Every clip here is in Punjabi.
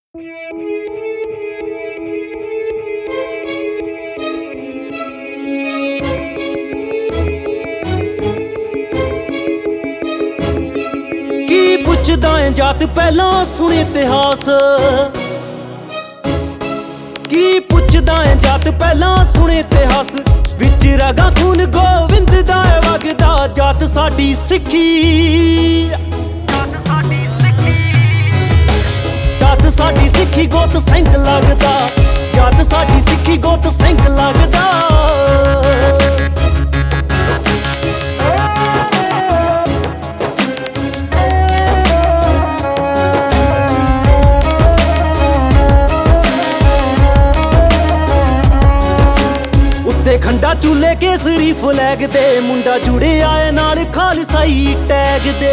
ਕੀ ਪੁੱਛਦਾ ਏ ਜਾਤ ਪਹਿਲਾਂ ਸੁਣ ਇਤਿਹਾਸ। ਕੀ ਪੁੱਛਦਾ ਏ ਜਾਤ ਪਹਿਲਾਂ ਸੁਣ ਇਤਿਹਾਸ। ਵਿੱਚ ਰਗਾ ਖੂਨ ਗੋਵਿੰਦ ਦਾ ਵਗਦਾ ਜਾਤ ਸਾਡੀ ਸਿੱਖੀ। ਜਾਤ ਸਾਡੀ ਸਿੱਖੀ ਗੋਤ ਸਿੰਘ ਲੱਗਦਾ। ਜਾਤ ਸਾਡੀ ਸਿੱਖੀ ਗੋਤ ਸਿੰਘ ਲੱਗਦਾ। ਉੱਤੇ ਖੰਡਾ ਚੂਲੇ ਕੇਸਰੀ ਫਲੈਗ ਦੇ ਮੁੰਡਾ ਜੁੜਿਆ ਏ ਨਾਲ ਖਾਲਸਾਈ ਟੈਗ ਦੇ।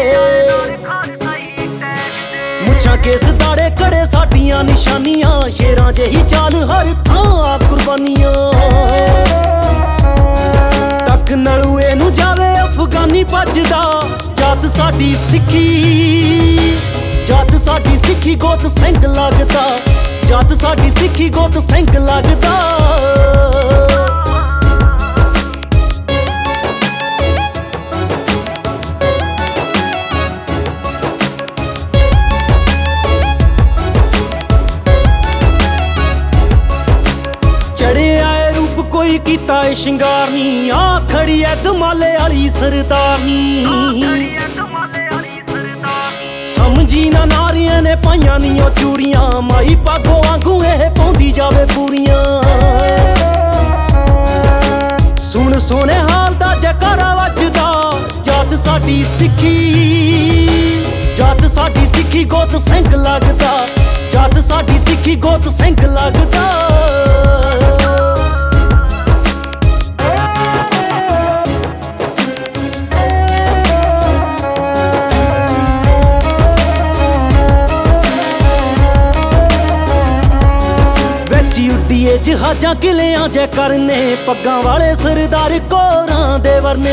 ਮੁੱਛਾਂ ਕੇਸ ਦਾੜੇ ਕੜੇ ਸਾਡੀਆਂ ਨਿਸ਼ਾਨੀਆਂ। ਸ਼ੇਰਾਂ ਜਿਹੀ ਚਾਲ ਹਰ ਥਾਂ ਕੁਰਬਾਨੀਆਂ। ਤੱਕ ਨਲੂਏ ਨੂੰ ਜਾਵੇ ਅਫਗਾਨੀ ਭੱਜਦਾ। ਜਾਤ ਸਾਡੀ ਸਿੱਖੀ। ਜਾਤ ਸਾਡੀ ਸਿੱਖੀ ਗੋਤ ਸਿੰਘ ਲੱਗਦਾ। ਜਾਤ ਸਾਡੀ ਸਿੱਖੀ ਗੋਤ ਸਿੰਘ ਲੱਗਦਾ। ਚੜਿਆ ਏ ਰੂਪ ਕੋਈ ਕੀਤਾ ਏ ਸ਼ਿੰਗਾਰ ਨੀ। ਆ ਖੜੀ ਐ ਦਮਾਲੇ ਵਾਲੀ ਸਰਦਾਰਨੀ। ਸਮਝੀ ਨਾ ਨਾਰੀਆਂ ਨੇ ਪਾਈਆਂ ਨੀ ਉਹ ਚੂੜੀਆਂ। ਮਾਈ ਪਾਗੋ ਵਾਂਗੂ ਇਹ ਪਾਉਂਦੀ ਜਾਵੇ ਪੂਰੀਆਂ। ਸੁਣ ਸੋਹਣੇ ਹਾਲ ਦਾ ਜੈਕਾਰਾ ਵੱਜਦਾ। ਜਾਤ ਸਾਡੀ ਸਿੱਖੀ। ਜਾਤ ਸਾਡੀ ਸਿੱਖੀ ਗੋਤ ਸਿੰਘ ਲੱਗਦਾ। ਜਾਤ ਸਾਡੀ ਸਿੱਖੀ ਗੋਤ ਸਿੰਘ ਲੱਗਦਾ। ਉੱਡੀਏ ਜਹਾਜ਼ਾਂ ਕਿਲਿਆਂ ਜੈ ਕਰਨੇ। ਪੱਗਾਂ ਵਾਲੇ ਸਰਦਾਰ ਕੋਰਾਂ ਦੇ ਵਰਨੇ।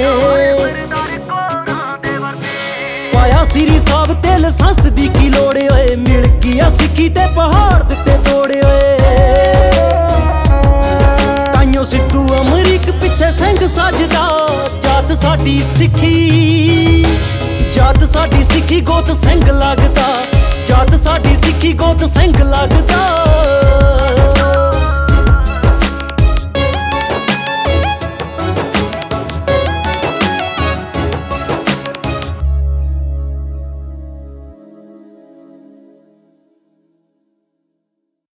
ਪਾਇਆ ਸ੍ਰੀ ਸਾਹਿਬ ਤੇ ਲਾਇਸੈਂਸ ਦੀ ਕੀ ਲੋੜ ਓਏ। ਮਿਲ ਗਿਆ ਸਿੱਖੀ ਤੇ ਪਹਾੜ ਦਿੱਤੇ ਤੋੜੇ ਓਏ। ਤਾਈਓ ਸਿੱਧੂ ਅਮਰੀਕ ਪਿੱਛੇ ਸਿੰਘ ਸੱਜਦਾ। ਜਾਤ ਸਾਡੀ ਸਿੱਖੀ। ਜਾਤ ਸਾਡੀ ਸਿੱਖੀ ਗੋਤ ਸਿੰਘ ਲੱਗਦਾ। ਜਾਤ ਸਾਡੀ ਸਿੱਖੀ ਗੋਤ ਸਿੰਘ ਲੱਗਦਾ।